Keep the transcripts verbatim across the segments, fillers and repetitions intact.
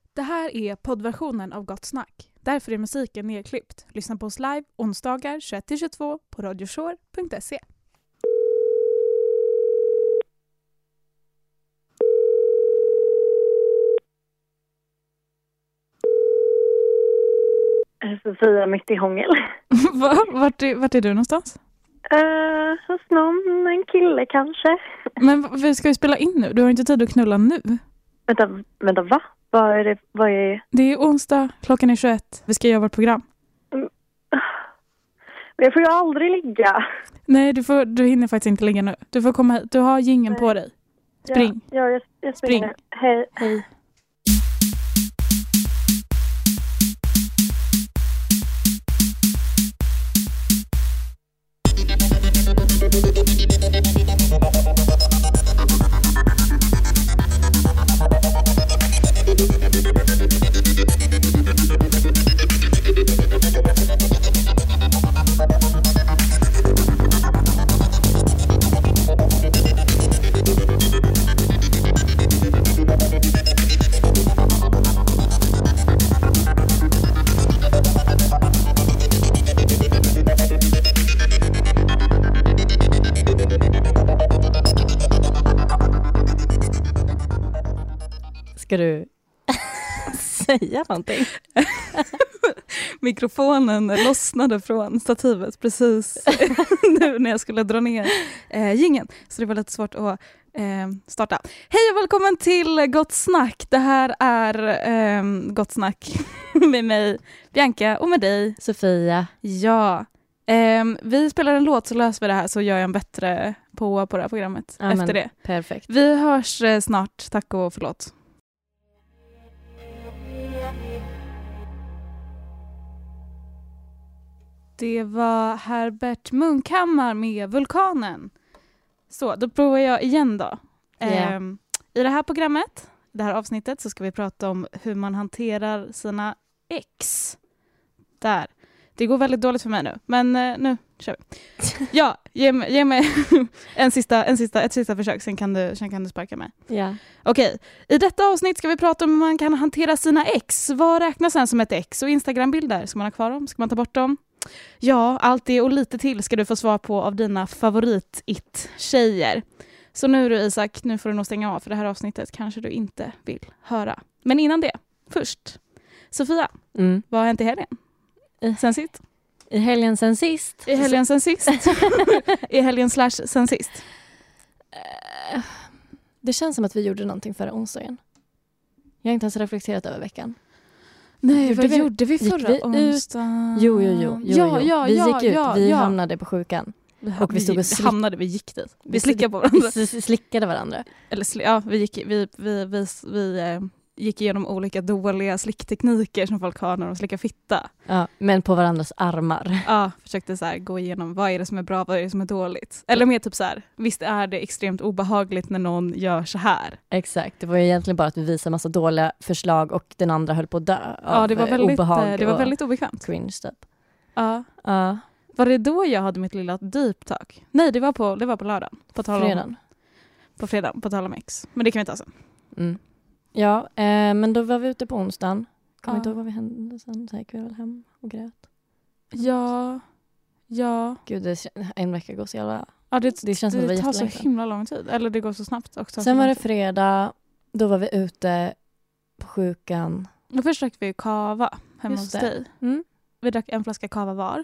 Det här är poddversionen av Gott Snack. Därför är musiken nedklippt. Lyssna på oss live onsdagar tjugoett till tjugotvå på radioshore punkt se. Sofia mitt i hångel. vart, är, vart är du någonstans? Uh, hos någon, en kille kanske. Men vi ska ju spela in nu. Du har inte tid att knulla nu. Vänta, vänta va? Vad är det? Vad är... Det är onsdag, klockan är tjugoett. Vi ska göra vårt program. Mm. Men jag får ju aldrig ligga. Nej, du, får, du hinner faktiskt inte ligga nu. Du får komma hit. Du har jingeln på dig. Spring. Ja, ja jag, jag springer. Spring. Hej. Hej. Ska du säga någonting? Mikrofonen lossnade från stativet precis nu när jag skulle dra ner eh, jingeln. Så det var lite svårt att eh, starta. Hej och välkommen till Gott Snack. Det här är eh, Gott Snack med mig, Bianca, och med dig, Sofia. Ja. Eh, vi spelar en låt så löser vi det här, så gör jag en bättre på, på det här programmet Ja, efter men, det. Perfekt. Vi hörs eh, snart. Tack och förlåt. Det var Herbert Munkhammar med Vulkanen. Så, då provar jag igen då. Yeah. Eh, I det här programmet, det här avsnittet, så ska vi prata om hur man hanterar sina ex. Där. Det går väldigt dåligt för mig nu, men eh, nu kör vi. Ja, ge mig, ge mig en sista, en sista, ett sista försök, sen kan du, sen kan du sparka mig. Ja. Okej, i detta avsnitt ska vi prata om hur man kan hantera sina ex. Vad räknas sen som ett ex? Och Instagram-bilder, ska man ha kvar dem? Ska man ta bort dem? Ja, allt det och lite till ska du få svar på av dina favorit-it-tjejer. Så nu du Isak, nu får du nog stänga av, för det här avsnittet kanske du inte vill höra. Men innan det, först. Sofia, Mm. vad har hänt i helgen? Sen sist? I helgen sen sist. I helgen sen sist? I helgen slash sen sist? Uh, det känns som att vi gjorde någonting förra onsdagen. Jag har inte ens reflekterat över veckan. Nej, Gjorde vad vi- gjorde vi gick förra vi ut? onsdagen? Jo, jo, jo. jo, Ja, jo. ja, vi ja, gick ut, ja, vi ja. hamnade på sjukan. Och vi stod och slick- hamnade, vi gick dit. Vi slickade på varandra. Vi s- slickade varandra. Eller sli- ja, vi gick, vi, vi, vi, vi eh, gick igenom olika dåliga slicktekniker som folk har när de slickar fitta. Ja, men på varandras armar. Ja, försökte så här gå igenom vad är det som är bra, vad är det som är dåligt. Eller mer typ så här, visst är det extremt obehagligt när någon gör så här. Exakt, det var ju egentligen bara att vi visade massa dåliga förslag och den andra höll på att dö Ja, av det var eh, väldigt, obehag eh, det var och väldigt obekvämt. cringe typ. Ja. Ja, Var det då jag hade mitt lilla deep talk? Nej, det var på, det var på lördagen. På tal om, fredagen. På fredagen, på tal om ex. Men det kan vi ta sen. Mm. Ja, eh, men då var vi ute på onsdagen. Kommer Ja. inte ihåg vad vi hände sen. Så gick vi väl hem och grät. Ja, ja. Gud, det, en vecka går så jävla... Ja, det, Det känns som det det var tar så jättelänge sedan. himla lång tid. Eller det går så snabbt också. Sen var det fredag. Då var vi ute på sjukan. Och först drack vi kava hemma Just hos det. dig. Mm. Vi drack en flaska kava var.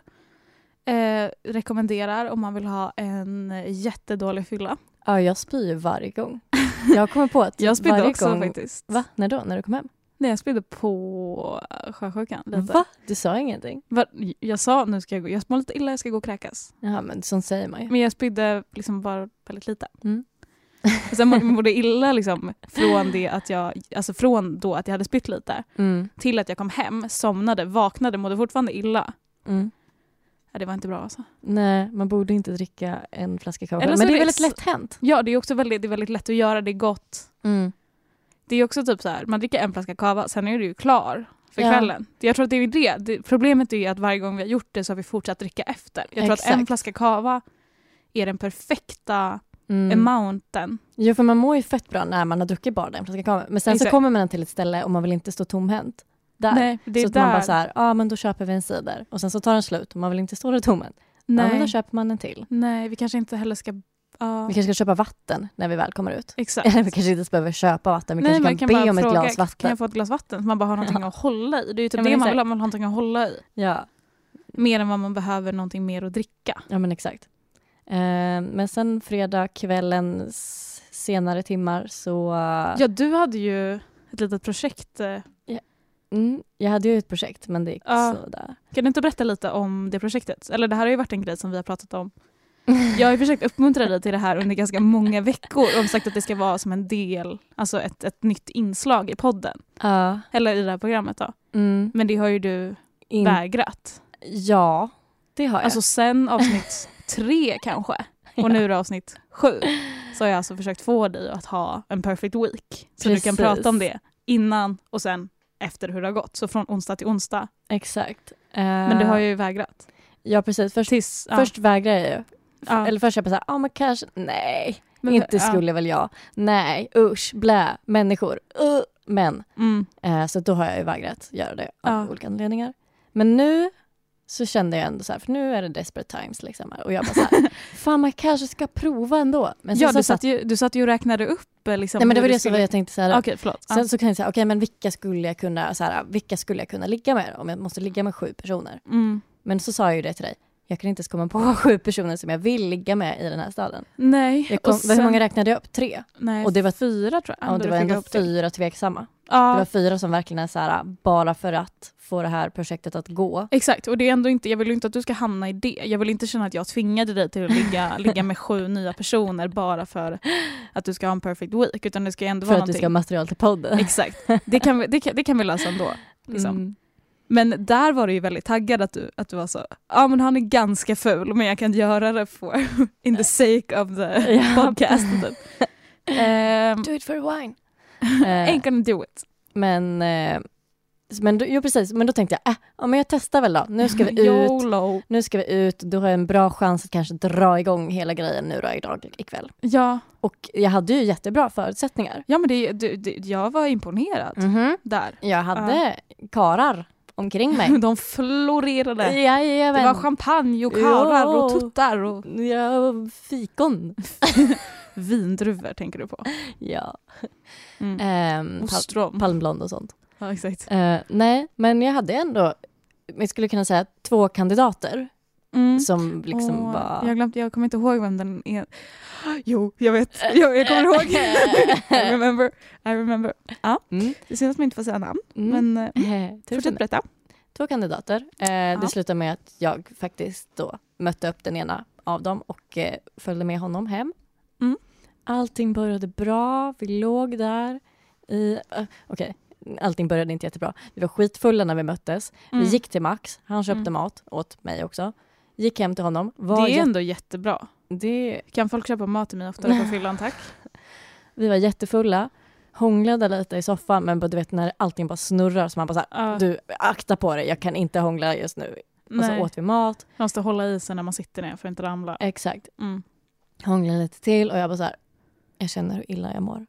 Eh, rekommenderar om man vill ha en jättedålig fylla. Ja, jag spyr varje gång. Jag kommer på att Jag spydde varje också gång... faktiskt. Va? När då? När du kom hem? Nej, jag spydde på sjösjukan lite. Va? Du sa ingenting? Va? Jag sa nu ska jag gå. Jag mår lite illa, jag ska gå och kräkas. Ja, men sånt säger man ju. Men jag spydde liksom bara väldigt lite. Mm. Och sen mådde jag illa liksom från det att jag, alltså från då att jag hade spytt lite Mm. till att jag kom hem, somnade, vaknade, mådde fortfarande illa. Mm. Ja, det var inte bra alltså. Nej, man borde inte dricka en flaska kava. Eller Men så det är är det väldigt ex- lätt hänt. Ja, det är också väldigt, det är väldigt lätt att göra, det är gott. Mm. Det är också typ så här, man dricker en flaska kava, sen är du ju klar för Ja. kvällen. Jag tror att det är det. det. Problemet är ju att varje gång vi har gjort det så har vi fortsatt dricka efter. Jag tror Exakt. att en flaska kava är den perfekta a mountain. Jo, för man mår ju fett bra när man har druckit bara den flaskan kava. Men sen Exakt. så kommer man till ett ställe och man vill inte stå tomhänt. Där. Nej, det är så att där. man bara så här, ja ah, men då köper vi en cider. Och sen så tar den slut och man vill inte stå där tomhänt. Nej. Ja, men då köper man en till. Nej, vi kanske inte heller ska... Uh. Vi kanske ska köpa vatten när vi väl kommer ut. Exakt. Eller vi kanske inte behöver köpa vatten. Vi Nej, kanske man kan, kan be bara om ett fråga, glas vatten. Kan jag få ett glas vatten? Så man bara har någonting att hålla i. Det är ju typ Ja, det men man exakt. vill ha, man vill ha någonting att hålla i. Ja. Mer än vad man behöver någonting mer att dricka. Ja, men exakt. Eh, men sen fredag kvällens senare timmar så... Ja, du hade ju ett litet projekt. eh. Mm, jag hade ju ett projekt, men det gick Ja. sådär. Kan du inte berätta lite om det projektet? Eller det här har ju varit en grej som vi har pratat om. Jag har ju försökt uppmuntra dig till det här under ganska många veckor och sagt att det ska vara som en del, alltså ett, ett nytt inslag i podden. Ja. Eller i det här programmet då. Mm. Men det har ju du In- vägrat. Ja, det har jag. Alltså sen avsnitt tre kanske. Och nu är det avsnitt sju. Så har jag alltså försökt få dig att ha en perfect week. Så Precis. du kan prata om det innan och sen efter hur det har gått. Så från onsdag till onsdag. Exakt. Men du har ju vägrat. Ja, precis. Först, Tills, ja. först vägrar jag ju. Ja. Eller först jag bara såhär, ja ah, men kanske, nej. Men- inte ja. skulle väl jag. Nej, usch, blä, människor. Uh. Men, Mm. eh, så då har jag ju vägrat göra det av Ja. olika anledningar. Men nu så kände jag ändå så här, för nu är det desperate times liksom. Och jag bara så här, fan man kanske ska prova ändå. Men sen Ja, så du satt, satt, ju, du satt ju och räknade upp. eh, Liksom, nej men det hur var du det som skulle- jag tänkte så här. Okej, förlåt. Sen Ja. så kan jag säga, okej men vilka skulle jag kunna, så här, vilka skulle jag kunna ligga med om jag måste ligga med sju personer? Mm. Men så sa jag ju det till dig. Jag kan inte ens komma på sju personer som jag vill ligga med i den här staden. Nej. Jag kom, och sen- Hur många räknade jag upp? Tre? Nej, Och det var- fyra tror jag. Ja, Då det du var fick ändå ihop det. fyra tveksamma. Ja. Det var fyra som verkligen är så här, bara för att få det här projektet att gå. Exakt, och det är ändå inte, jag vill ju inte att du ska hamna i det. Jag vill inte känna att jag tvingade dig till att ligga, ligga med sju nya personer bara för att du ska ha en perfect week. Utan det ska ändå För vara att du ska ha någonting. material till podden. Exakt, det kan, vi, det, kan, det kan vi lösa ändå. Liksom. Mm. Men där var du ju väldigt taggad att du, att du var så, ja men han är ganska ful men jag kan göra det för in the sake of the Ja. podcast. um, Do it for a wine. ain't Eh, gonna do it. men, eh, men, då, jo, precis, men då tänkte jag, äh, ja, men jag testar väl då. Nu ska vi ut. YOLO. Nu ska vi ut. Du har en bra chans att kanske dra igång hela grejen nu då idag ikväll. Ja. Och jag hade ju jättebra förutsättningar. Ja men det, det, det, jag var imponerad Mhm. där. Jag hade karar omkring mig. De florerade. Jajamän. Det var champagne och karar Jo. och tuttar och Ja, fikon. vindruvor tänker du på. Ja. Mm. Ehm, pal- Ostron. palmblond och sånt. Ja, exakt. Eh, nej, men jag hade ändå, jag skulle kunna säga två kandidater Mm. som liksom Åh, var... jag, glömde, jag kommer inte ihåg vem den är. Jo, jag vet. Jag, jag kommer ihåg. I remember. I remember. Ja, Mm. det syns att man inte får säga namn. Mm. Men eh, Eh, tur för fortsätt mig. berätta. Två kandidater. Eh, Det slutade med att jag faktiskt då mötte upp den ena av dem och eh, följde med honom hem. Mm. Allting började bra. Vi låg där i... Uh, Okej, allting började inte jättebra. Vi var skitfulla när vi möttes. Mm. Vi gick till Max. Han köpte Mm. mat åt mig också. Gick hem till honom. Det Var är jät- ändå jättebra. det... Kan folk köpa mat till mig oftare på fyllan, tack? Vi var jättefulla. Hånglade lite i soffan. Men du vet när allting bara snurrar. Så man bara så här, Ja. du akta på dig. Jag kan inte hångla just nu. Och så Nej. åt vi mat. Man måste hålla i sig när man sitter ner för att inte ramla. Exakt. Mm. Hånglade lite till och jag bara så här, jag känner hur illa jag mår.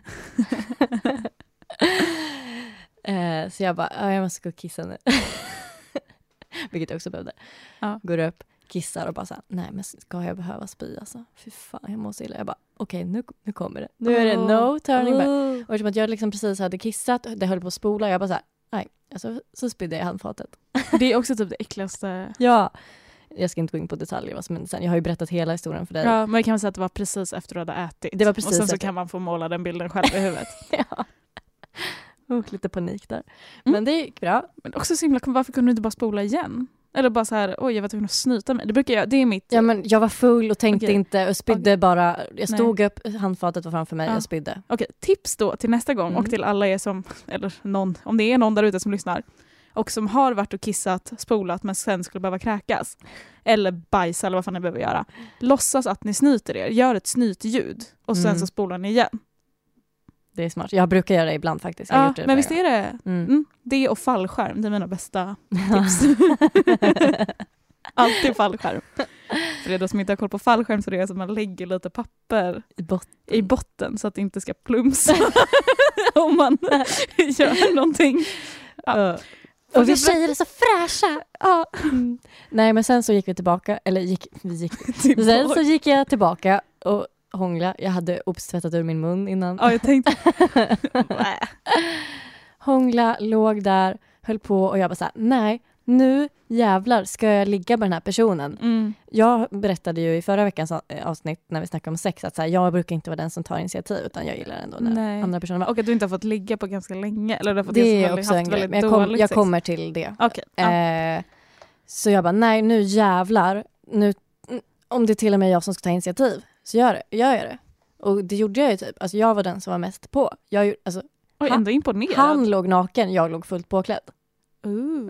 eh, så jag bara, ja, jag måste gå och kissa nu. Vilket jag också behövde. Ja. Går upp, kissar och bara så här, nej men ska jag behöva spy alltså? Fy fan, jag mår så illa. Jag bara, okej nu, nu kommer det. Nu är det no turning back. Oh. Och eftersom att jag liksom precis hade kissat, det höll på att spola, jag bara så här, nej. Alltså, så spydde jag i handfatet. Det är också typ det äckligaste. Ja. Jag ska inte gå in på detaljer vad som hände sen. Jag har ju berättat hela historien för dig. Ja, men jag kan väl säga att det var precis efter du hade ätit. Det var precis och sen så efter. kan man få måla den bilden själv i huvudet. Ja. Och lite panik där. Mm. Men det gick bra. Men också så himla, varför kunde du inte bara spola igen? Eller bara så här, oj jag var tvungen att snyta mig. Det brukar jag, det är mitt... Ja, men jag var full och tänkte Okej. inte och spydde bara. Jag stod upp, handfatet var framför mig Ja. och spydde. Okej, tips då till nästa gång Mm. och till alla er som, eller någon, om det är någon där ute som lyssnar och som har varit och kissat, spolat men sen skulle behöva kräkas eller bajsa eller vad fan ni behöver göra. Låtsas att ni snyter er, gör ett snytljud och sen Mm. så spolar ni igen. Det är smart. Jag brukar göra det ibland faktiskt. Jag har Ja, gjort det men flera visst är det gånger. Mm. mm, det och fallskärm, det är mina bästa tips. Alltid fallskärm. För er då som inte har koll på fallskärm så är det som att man lägger lite papper I botten. i botten så att det inte ska plumsa om man gör någonting. Ja. Uh. Och vi tjejer är så fräscha. Ja. Mm. Nej, men sen så gick vi tillbaka. Eller gick, vi gick. Tillbaka. Sen så gick jag tillbaka och hångla. Jag hade obs tvättat ur min mun innan. Ja, jag tänkte... Hångla, låg där, höll på och jag bara så här, nej, nu jävlar ska jag ligga med den här personen. Mm. Jag berättade ju i förra veckans avsnitt när vi snackade om sex att så här, jag brukar inte vara den som tar initiativ utan jag gillar ändå när Nej. andra personer var. Och att du inte har fått ligga på ganska länge. Eller du har fått Det är väldigt, också en haft grej, väldigt men jag, kom, dåligt jag sex. kommer till det. Okay. Ja. Eh, så jag bara, nej nu jävlar, nu, om det är till och med jag som ska ta initiativ så gör, det, gör jag det. Och det gjorde jag ju typ, alltså jag var den som var mest på. Jag, alltså, Oj, han, ändå imponerad. han låg naken, jag låg fullt påklädd. Ooh.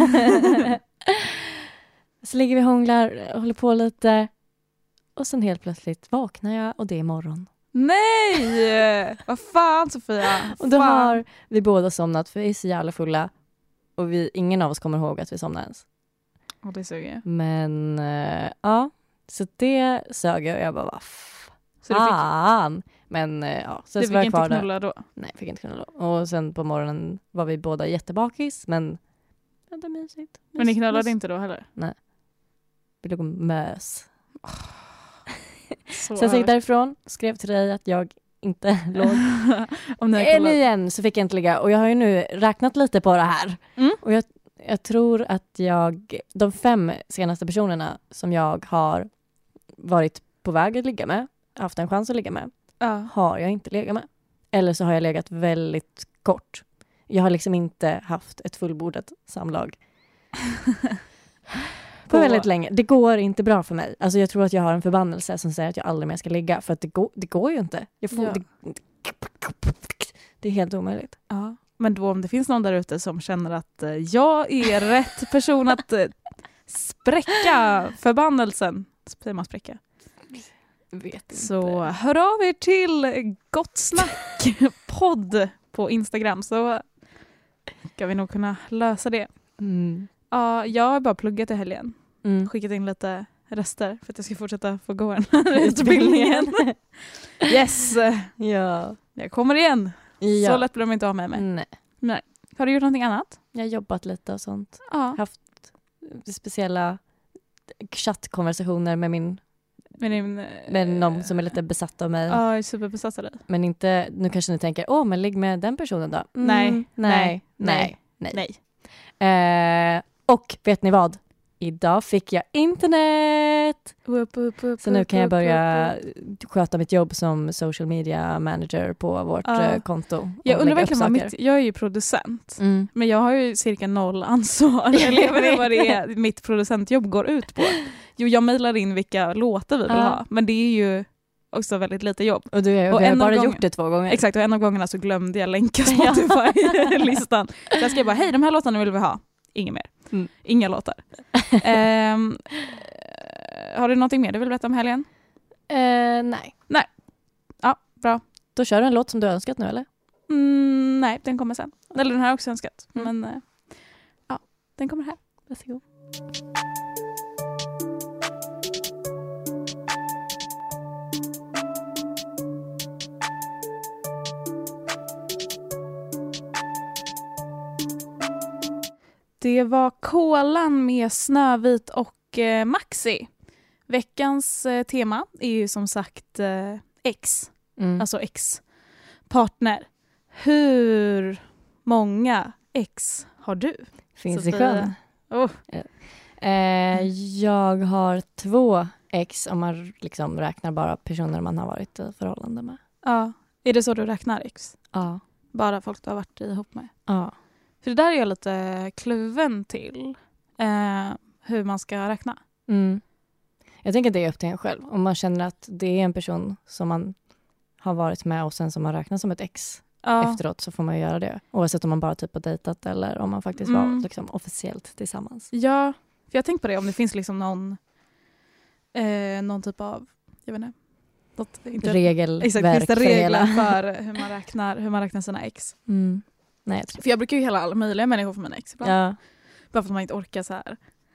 Så ligger vi och hånglar, håller på lite. Och sen helt plötsligt vaknar jag och det är morgon. Nej! Vad fan, Sofia? Och då Fan. har vi båda somnat för vi är så jävla fulla. Och vi, ingen av oss kommer ihåg att vi somnade ens. Och det suger. Men äh, ja, så det sög jag och jag bara, vad Så du fick, fan. Men äh, ja, sen du så var fick jag inte kvar knulla där. då? Nej, fick inte knulla då. Och sen på morgonen var vi båda jättebakis, men ja, det är mysigt. Men ni knullade Mys. inte då heller? Vi låg och mös. Så Sen så gick jag därifrån, skrev till dig att jag inte låg. Om ni har Än kollat. igen så fick jag inte ligga. Och jag har ju nu räknat lite på det här. Mm. Och jag, jag tror att jag, de fem senaste personerna som jag har varit på väg att ligga med, haft en chans att ligga med, Ja. har jag inte legat med. Eller så har jag legat väldigt kort. Jag har liksom inte haft ett fullbordat samlag. På På- väldigt länge. Det går inte bra för mig. Alltså jag tror att jag har en förbannelse som säger att jag aldrig mer ska ligga. För att det, går, det går ju inte. Jag får, Ja. det, det är helt omöjligt. Ja. Men då om det finns någon där ute som känner att eh, jag är rätt person att eh, spräcka förbannelsen. Säger man spräcka? Vet Så hör av er till Gott Snack podd på Instagram så ska vi nog kunna lösa det. Mm. Ja, jag har bara pluggat i helgen. Mm. Skickat in lite rester för att jag ska fortsätta få gå den här utbildningen. Yes! Ja. Jag kommer igen. ja. Så lätt blir de inte av med mig. Nej. Har du gjort någonting annat? Jag har jobbat lite och sånt. Ja. Haft speciella chattkonversationer med min Med, din, med någon som är lite besatt av mig. Ja, jag är superbesatt av dig. Men inte, nu kanske ni tänker, åh men ligg med den personen då. Mm, Nej, nej, nej, nej, nej. Nej. Eh, och vet ni vad? Idag fick jag internet! Upp, upp, upp, Så nu kan jag upp, börja upp, upp. sköta mitt jobb som social media manager på vårt Ja. eh, konto. och Jag undrar lägga upp verkligen vad saker. mitt, jag är ju producent. Mm. Men jag har ju cirka noll ansvar. Eller jag vet inte vad det är mitt producentjobb går ut på. Jo, jag mejlar in vilka låtar vi vill Ja. ha. Men det är ju också väldigt lite jobb. Och du, är, Och du har en av bara gången- gjort det två gånger. Exakt, och en av gångerna så glömde jag länka Spotify-listan. Så jag skrev bara, hej de här låtarna vill vi ha. Inga mer. Mm. Inga låtar. Ehm, har du någonting mer du vill berätta om helgen? Eh, nej. Ja, bra. Då kör du en låt som du har önskat nu eller? Mm, nej, den kommer sen. Eller den här har jag också önskat. Mm. Men eh, ja, den kommer här. Varsågod. Det var Kolan med Snövit och eh, Maxi. Veckans eh, tema är ju som sagt eh, ex, Mm. alltså ex-partner. Hur många ex har du? Finns i Sofia. sjön. Oh. Eh, jag har två ex om man liksom räknar bara personer man har varit i förhållande med. Ja. Är det så du räknar ex? Ja. Bara folk du har varit ihop med? Ja. För det där är jag lite kluven till. Eh, hur man ska räkna. Mm. Jag tänker att det är upp till en själv. Om man känner att det är en person som man har varit med och sen som man räknar som ett ex Ja. efteråt så får man ju göra det. Oavsett om man bara typ har dejtat eller om man faktiskt Mm. var liksom officiellt tillsammans. Ja, för jag tänkte på det om det finns liksom någon eh, någon typ av, jag vet inte, något, inte, Regelverk exakt, finns det för regler hela. för hur man räknar, hur man räknar sina ex? Mm. Nej, jag tror För jag brukar ju hela alla möjliga människor för mina ex ibland. ja. Bara för att man inte orkar så här.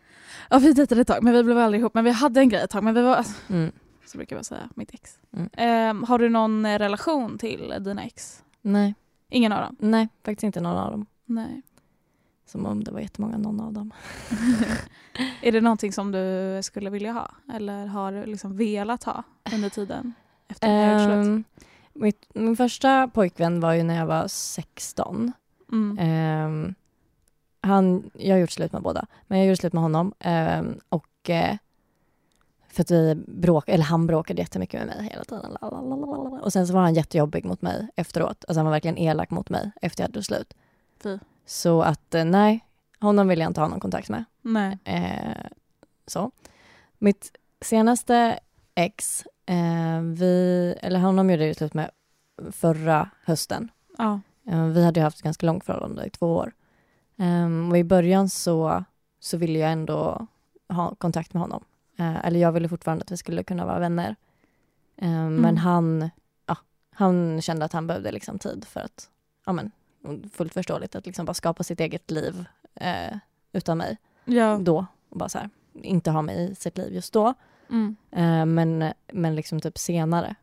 Ja, vi dejtade ett tag, men vi blev aldrig ihop. Men vi hade en grej ett tag, men vi var... Alltså, Mm. så brukar jag säga, mitt ex. Mm. Eh, har du någon eh, relation till dina ex? Nej. Ingen av dem? Nej, faktiskt inte någon av dem. Nej. Som om det var jättemånga någon av dem. Är det någonting som du skulle vilja ha? Eller har du liksom velat ha under tiden? Efter att ni har gjort slut? Um, mitt, min första pojkvän var ju när jag var sexton. Mm. Um, han, jag har gjort slut med båda. Men jag gjorde slut med honom. Um, och uh, för att vi bråk, eller han bråkade jättemycket med mig hela tiden. Lalalala. Och sen så var han jättejobbig mot mig efteråt. Alltså han var verkligen elak mot mig efter jag hade gjort slut. Fy. Så att uh, nej, honom vill jag inte ha någon kontakt med. Nej. Eh, så. Mitt senaste ex, eh, vi, eller honom gjorde jag slut med förra hösten. Ja. Eh, vi hade ju haft ett ganska långt förhållande i två år. Eh, och i början så, så ville jag ändå ha kontakt med honom. Eh, eller jag ville fortfarande att vi skulle kunna vara vänner. Eh, mm. Men han, ja, han kände att han behövde liksom tid för att, ja men, fullt förståeligt att liksom bara skapa sitt eget liv eh, utan mig. Ja. Då. Och bara så här, inte ha mig i sitt liv just då. Mm. Eh, men, men liksom typ senare.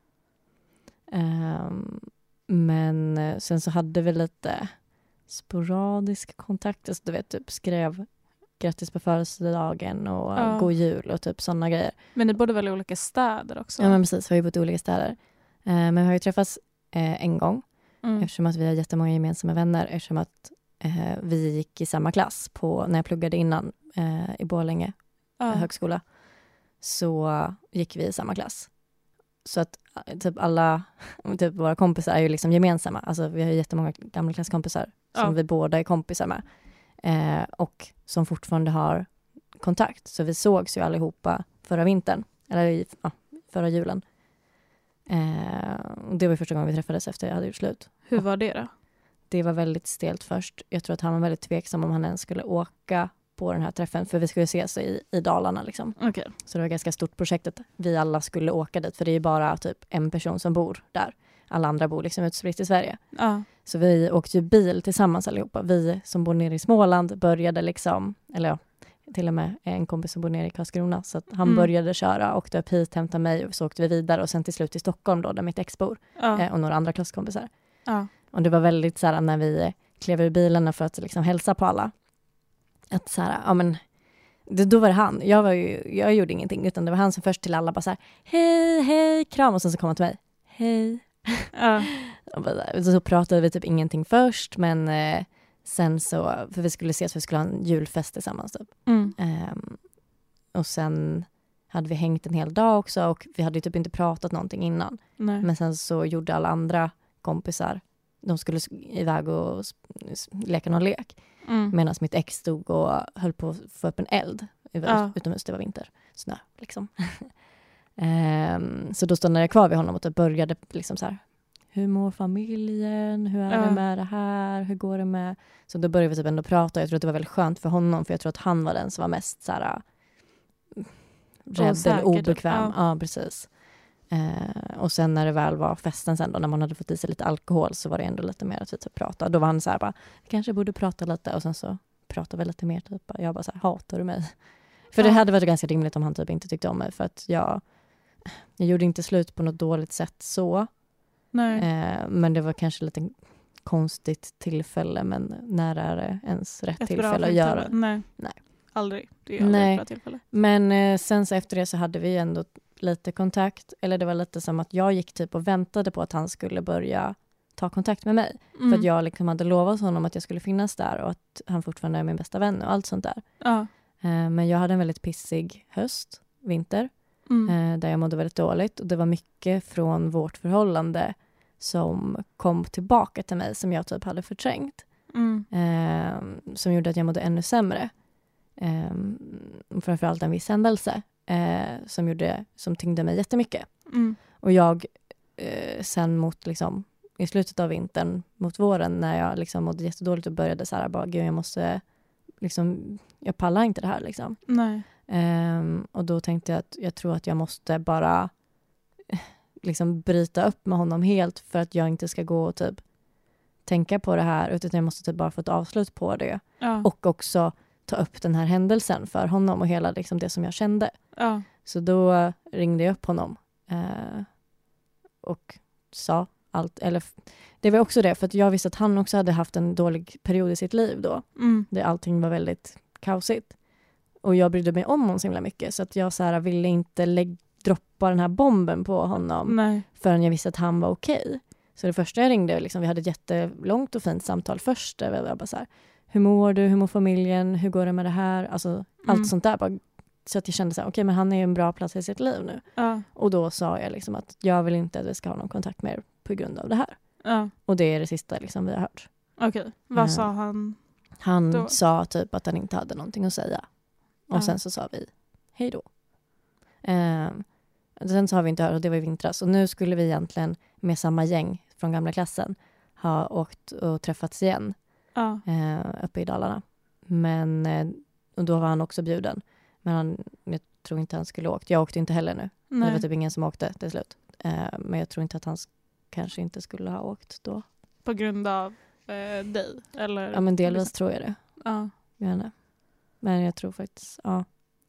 Eh, men sen så hade vi lite sporadisk kontakt. Alltså, du vet, typ skrev grattis på födelsedagen och Ja. god jul och typ sådana grejer. Men ni bodde väl i olika städer också? Ja men precis, vi har ju bott i olika städer. Eh, men vi har ju träffats eh, en gång. Mm. Eftersom att vi har jättemånga gemensamma vänner. Eftersom att eh, vi gick i samma klass på, när jag pluggade innan eh, i Borlänge Ja. högskola. Så gick vi i samma klass. Så att typ alla typ våra kompisar är ju liksom gemensamma. Alltså vi har ju jättemånga gamla klasskompisar som Ja. vi båda är kompisar med. Eh, och som fortfarande har kontakt. Så vi sågs ju allihopa förra vintern. Eller i, ja, förra julen. Eh, och det var första gången vi träffades efter jag hade gjort slut. Hur var det då? Det var väldigt stelt först. Jag tror att han var väldigt tveksam om han ens skulle åka på den här träffen. För vi skulle ses i, i Dalarna liksom. Okej. Så det var ett ganska stort projekt att vi alla skulle åka dit. För det är ju bara typ en person som bor där. Alla andra bor liksom utspritt i Sverige. Ja. Så vi åkte ju bil tillsammans allihopa. Vi som bor nere i Småland började liksom, eller ja, till och med en kompis som bor nere i Karlskrona. Så att han Mm. började köra, åkte upp hit, hämtade mig och så åkte vi vidare. Och sen till slut till Stockholm då, där mitt ex bor. Ja. Eh, och några andra klasskompisar. Ja. Och det var väldigt så här när vi klev ur bilen för att liksom hälsa på alla. Att så här, ja men, det, då var det han. Jag, var ju, jag gjorde ingenting, utan det var han som först till alla bara så här, hej, hej, kram. Och sen så kom han till mig, hej. Ja. Och så pratade vi typ ingenting först, men eh, sen så, för vi skulle ses, för vi skulle ha en julfest tillsammans typ. Mm. Um, och sen hade vi hängt en hel dag också och vi hade ju typ inte pratat någonting innan. Nej. Men sen så gjorde alla andra kompisar, de skulle iväg och leka någon lek. Mm. Medan mitt ex stod och höll på att få upp en eld Ja. utomhus, det var vinter. Snö liksom. um, så då stod jag kvar vid honom och typ började liksom så här, hur mår familjen? Hur är Ja. det med det här? Hur går det med? Så då började vi typ ändå prata. Jag tror att det var väldigt skönt för honom, för jag tror att han var den som var mest så här rädd Osäker, eller obekväm. typ. Ja. Ja, precis. Eh, och sen när det väl var festen sen då, när man hade fått i sig lite alkohol, så var det ändå lite mer att vi typ pratade. Då var han så här bara, vi kanske borde prata lite, och sen så pratade vi lite mer typ. Jag bara så här, hatar du mig? För det Ja. hade varit ganska rimligt om han typ inte tyckte om mig, för att jag, jag gjorde inte slut på något dåligt sätt så. Nej. Eh, men det var kanske lite konstigt tillfälle, men när är det ens rätt Ett bra tillfälle att tillfälle. göra? Nej. Nej. Aldrig. Det är aldrig Nej. ett bra tillfälle. Men eh, sen så efter det så hade vi ändå lite kontakt, eller det var lite som att jag gick typ och väntade på att han skulle börja ta kontakt med mig. Mm. För att jag liksom hade lovat honom att jag skulle finnas där och att han fortfarande är min bästa vän och allt sånt där. Ja. Eh, men jag hade en väldigt pissig höst, vinter, Mm. eh, där jag mådde väldigt dåligt. Och det var mycket från vårt förhållande som kom tillbaka till mig som jag typ hade förträngt. Mm. Eh, som gjorde att jag mådde ännu sämre. Eh, framförallt en viss händelse eh, som, gjorde, som tyngde mig jättemycket. Mm. Och jag eh, sen mot liksom, i slutet av vintern, mot våren, när jag liksom mådde jättedåligt och började så här, bara, gud jag måste, liksom, jag pallar inte det här liksom. Nej. Um, och då tänkte jag att jag tror att jag måste bara eh, liksom bryta upp med honom helt, för att jag inte ska gå och typ tänka på det här, utan jag måste typ bara få ett avslut på det. Ja. Och också ta upp den här händelsen för honom och hela liksom, det som jag kände. Ja. Så då ringde jag upp honom eh, och sa allt. Eller, det var också det, för att jag visste att han också hade haft en dålig period i sitt liv då. Mm. Där allting var väldigt kaosigt. Och jag brydde mig om honom så himla mycket. Så att jag så här, ville inte lägga, droppa den här bomben på honom Nej. förrän jag visste att han var okej. Okay. Så det första jag ringde, liksom, vi hade ett jättelångt och fint samtal först. Där jag bara så här, hur mår du? Hur mår familjen? Hur går det med det här? Alltså mm. allt sånt där. Bara, så att jag kände så här, okej okay, men han är ju en bra plats i sitt liv nu. Ja. Och då sa jag liksom att jag vill inte att vi ska ha någon kontakt med er på grund av det här. Ja. Och det är det sista liksom, vi har hört. Okej, okay. Vad Mm. sa han? Han då? sa typ att han inte hade någonting att säga. Och Ja. sen så sa vi hej då. Um, sen så har vi inte hört, och det var i vintras. Och nu skulle vi egentligen med samma gäng från gamla klassen ha åkt och träffats igen Ja. uh, uppe i Dalarna. Men uh, och då var han också bjuden. Men han, jag tror inte han skulle åkt. Jag åkte inte heller nu. Nej. Det var typ ingen som åkte till slut. Uh, men jag tror inte att han sk- kanske inte skulle ha åkt då. På grund av eh, dig? Eller? Ja men delvis tror jag det. Ja. Gärna. Men jag tror faktiskt, ja.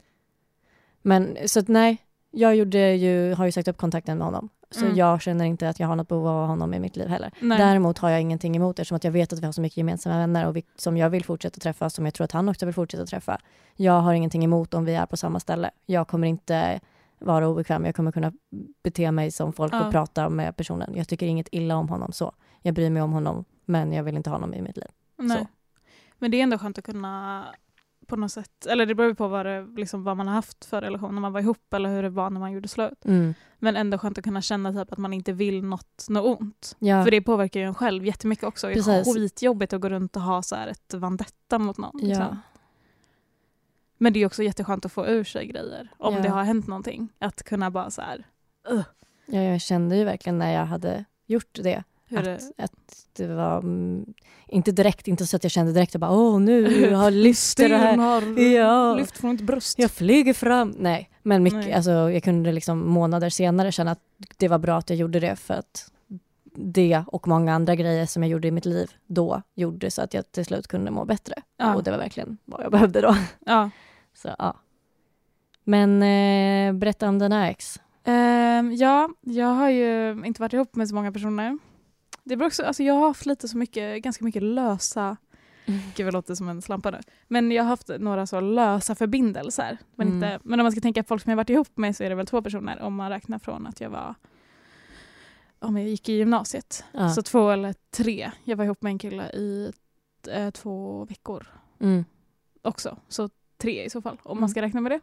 Men så att nej, jag gjorde ju, har ju sagt upp kontakten med honom. Så Mm. jag känner inte att jag har något behov av honom i mitt liv heller. Nej. Däremot har jag ingenting emot det, som att jag vet att vi har så mycket gemensamma vänner och vi, som jag vill fortsätta träffa, som jag tror att han också vill fortsätta träffa. Jag har ingenting emot om vi är på samma ställe. Jag kommer inte vara obekväm. Jag kommer kunna bete mig som folk Ja. och prata med personen. Jag tycker inget illa om honom så. Jag bryr mig om honom, men jag vill inte ha honom i mitt liv. Nej. Så. Men det är ändå skönt att kunna på något sätt, eller det beror ju på vad, det, liksom, vad man har haft för relation när man var ihop eller hur det var när man gjorde slut. Mm. Men ändå skönt att kunna känna typ, att man inte vill något, något ont. Ja. För det påverkar ju en själv jättemycket också. Det är Precis. skitjobbigt att gå runt och ha så här ett vendetta mot någon. Ja. Liksom. Men det är också jätteskönt att få ur sig grejer. Om Ja. det har hänt någonting. Att kunna bara så här. Uh, Ja, jag kände ju verkligen när jag hade gjort det. hur Att, det att det var mm, inte direkt, inte så att jag kände direkt att bara, åh nu har lyft det här. har Ja. lyft från ett bröst. Jag flyger fram. Nej, men mycket, Nej. Alltså, jag kunde liksom månader senare känna att det var bra att jag gjorde det, för att det och många andra grejer som jag gjorde i mitt liv då gjorde så att jag till slut kunde må bättre. Ja. Och det var verkligen vad jag behövde då. Ja. Så ja. Men eh, berätta om dina ex. Ehm, ja, jag har ju inte varit ihop med så många personer. Det beror också, alltså jag har haft lite så mycket, ganska mycket lösa, Mm. gud vad låter som en slampa nu. Men jag har haft några så lösa förbindelser. Men, Mm. inte, men om man ska tänka på folk som jag varit ihop med så är det väl två personer om man räknar från att jag var, om jag gick i gymnasiet. Ja. Så två eller tre. Jag var ihop med en kille i eh, två veckor Mm. också. Så tre i så fall, om Mm. man ska räkna med det.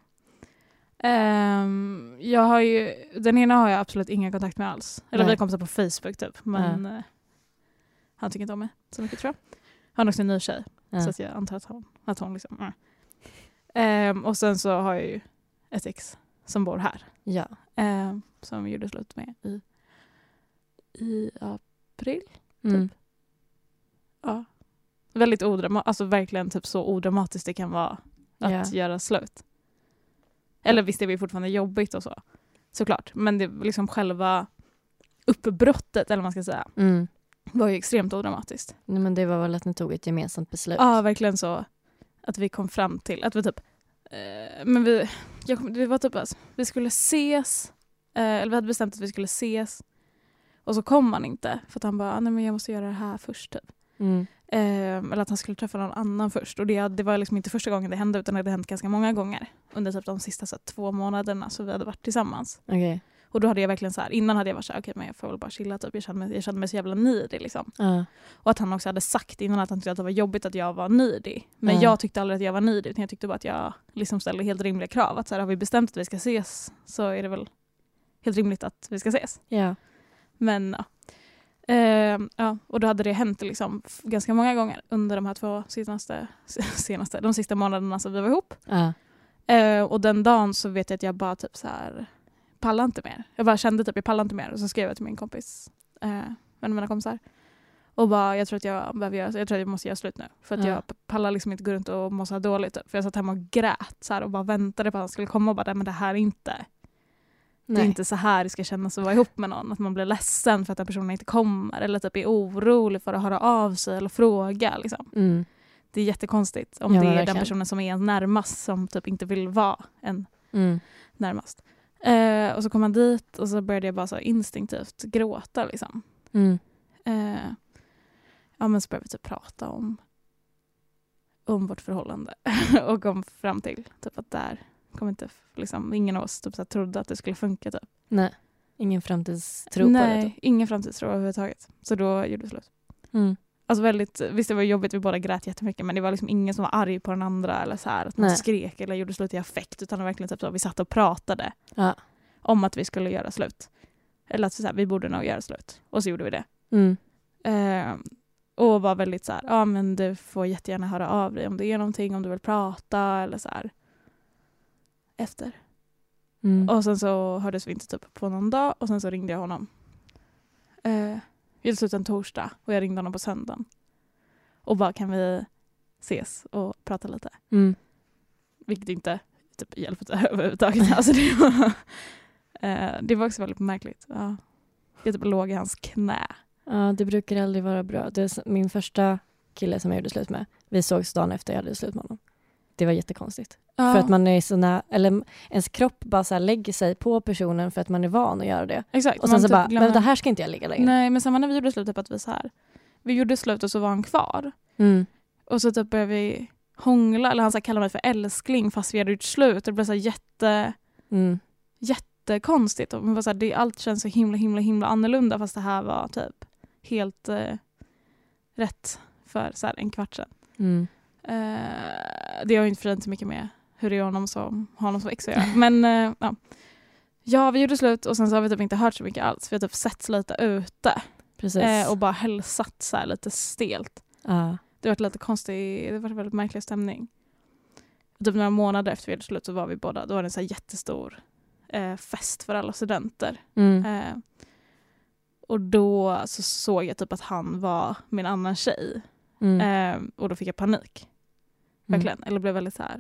Um, jag har ju, den ena har jag absolut ingen kontakt med alls. Eller Nej. vi kompisar på Facebook typ. Men eh, han tycker inte om mig så mycket tror jag. Han har också en ny tjej. Ja. Så att jag antar att hon, att hon liksom... Mm. Ehm, och sen så har jag ju ett ex som bor här. Ja. Ehm, som vi gjorde slut med i, i april. Mm. Ja. Väldigt odramatiskt. Alltså verkligen typ så odramatiskt det kan vara att Ja. göra slut. Eller visst är det fortfarande jobbigt och så. Såklart. Men det liksom själva uppbrottet, eller vad man ska säga, Mm. var ju extremt odramatiskt. Nej, men det var väl att ni tog ett gemensamt beslut. Ja, verkligen så. Att vi kom fram till att vi typ... Eh, men vi, jag, det var typ alltså, vi skulle ses. Eh, eller vi hade bestämt att vi skulle ses. Och så kom man inte. För att han bara, ah, nej men jag måste göra det här först typ. Mm. Eh, eller att han skulle träffa någon annan först. Och det, det var liksom inte första gången det hände, utan det hade hänt ganska många gånger. Under typ de sista så här, två månaderna så vi hade varit tillsammans. Okej. Och då hade jag verkligen så här, innan hade jag varit så här, okej okay, men jag får väl bara chilla typ. Jag kände mig, jag kände mig så jävla needy liksom. Ja. Och att han också hade sagt innan att han tyckte att det var jobbigt att jag var needy. Men Ja. jag tyckte aldrig att jag var needy, utan jag tyckte bara att jag liksom ställde helt rimliga krav. Att så här, har vi bestämt att vi ska ses så är det väl helt rimligt att vi ska ses. Ja. Men ja. Ehm, ja, och då hade det hänt liksom f- ganska många gånger under de här två senaste, senaste de sista månaderna som vi var ihop. Ja. Ehm, och den dagen så vet jag att jag bara typ så här pallar inte mer. Jag bara kände typ jag pallar inte mer. Och så skrev jag till min kompis, eh, en av mina kompisar. Och bara, jag tror att jag behöver göra, jag tror att jag måste göra slut nu. För att Ja. jag pallar liksom inte gå runt och må så här dåligt. Typ. För jag satt hemma och grät så här, och bara väntade på att han skulle komma och bara, men det här är inte... Det är Nej. inte så här det ska kännas att vara ihop med någon. Att man blir ledsen för att den personen inte kommer. Eller typ är orolig för att höra av sig eller fråga. Liksom. Mm. det är jättekonstigt om Ja, det är verkligen. den personen som är en närmast som typ inte vill vara en Mm. närmast. Eh, och så kom han dit och så började jag bara så instinktivt gråta liksom. Mm. Eh, ja men så började vi typ prata om om vårt förhållande och kom fram till typ att där kom inte liksom, ingen av oss typ så här, trodde att det skulle funka typ. Nej, ingen framtidstro Nej, på det. Typ. ingen framtidstro överhuvudtaget. Så då gjorde det slut. Mm. Alltså väldigt, visst det var jobbigt, vi båda grät jättemycket, men det var liksom ingen som var arg på den andra eller så här, att man Nej. skrek eller gjorde slut i affekt, utan det var verkligen typ så vi satt och pratade Ja. om att vi skulle göra slut. Eller att så här, vi borde nog göra slut. Och så gjorde vi det. Mm. Eh, och var väldigt så här, ja men du får jättegärna höra av dig om det är någonting, om du vill prata eller så här. Efter. Mm. Och sen så hördes vi inte typ på någon dag och sen så ringde jag honom. Eh, vi hade slut en torsdag och jag ringde honom på söndagen. Och bara, kan vi ses och prata lite? Mm. Vilket inte typ hjälpte överhuvudtaget. Alltså det var, eh, det var också väldigt märkligt. Ja. Jag typ låg i hans knä. Ja, det brukar aldrig vara bra. Det är s- min första kille som jag gjorde slut med. Vi sågs dagen efter jag hade slut med honom. Det var jättekonstigt. Ja. För att man är såna, eller ens kropp bara så här lägger sig på personen för att man är van att göra det. Exakt. Och sen man så typ bara, glömmer- men det här ska inte jag ligga längre. Nej, men samma när vi gjorde slut, typ att vi så här. Vi gjorde slut och så var han kvar. Mm. Och så typ började vi hångla, eller han så här kallade mig för älskling fast vi hade gjort slut. Det blev så här jätte, Mm. jättekonstigt. Och man var så här, det, allt känns så himla, himla, himla annorlunda fast det här var typ helt eh, rätt för så här en kvart sedan. Mm. Eh, det har ju inte förint så mycket med hur det är honom som, honom som ex att göra. Men eh, ja. ja, vi gjorde slut och sen så har vi typ inte hört så mycket alls. Vi har typ setts lite ute Precis. eh, och bara hälsat så här lite stelt. Ja. Det var lite konstigt, det var en väldigt märklig stämning. Typ några månader efter vi hade slut så var vi båda, då var det en så här jättestor eh, fest för alla studenter. Mm. Eh, och då så såg jag typ att han var min annan tjej. Mm. Eh, och då fick jag panik. Verkligen. Eller blev väldigt så här.